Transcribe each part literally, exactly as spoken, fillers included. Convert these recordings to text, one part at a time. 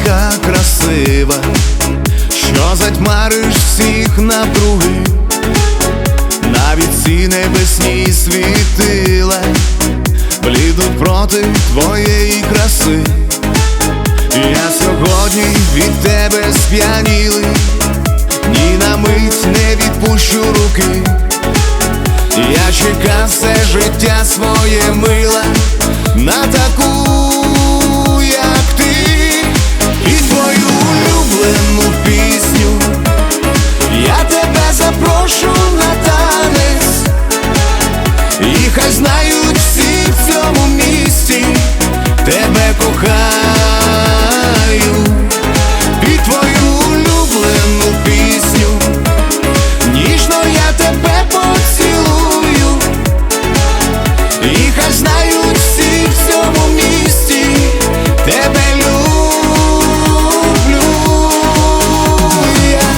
така красива, що затьмариш всіх навкруги. Навіть ці небесні світила блідуть проти твоєї краси. Я сьогодні від тебе сп'янілий, ні на мить не відпущу руки. Я чекав все життя своє, мила, на таку, як ти. І твою улюблену пісню я тебе запрошу на танець, і хай знають всі в цьому місті, тебе кохаю. Під твою улюблену пісню ніжно я тебе поцілую, і хай знають всі в цьому місті, тебе люблю я.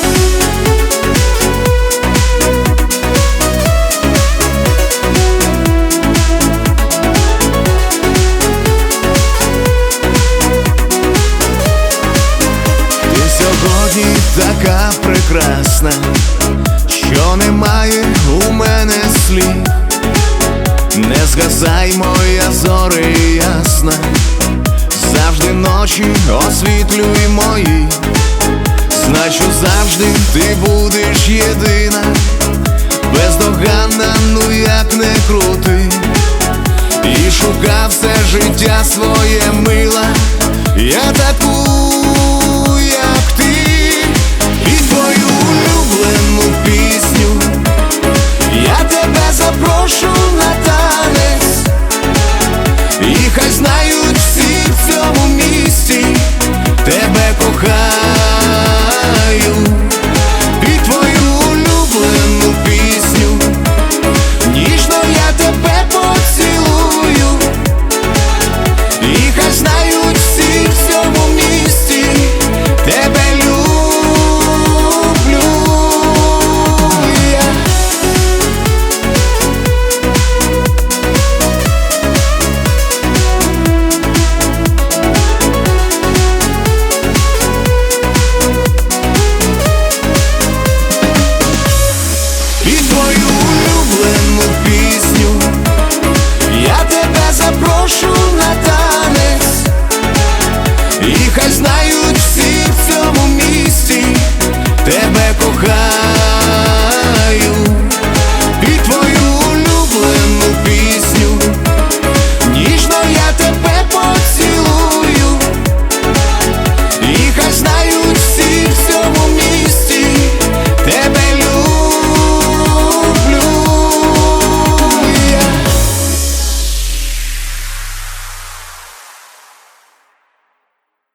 Ти сьогодні така прекрасна, що немає у мене слів. Не згасай, моя зоре ясна, завжди ночі освітлюй мої. Знай, що завжди ти будеш єдина, бездоганна, ну як не крути. І шукав все життя своє, мила, я таку, як ти. І твою улюблену пісню я тебе запрошу на танець, і хай знають всі в цьому місті, тебе кохаю.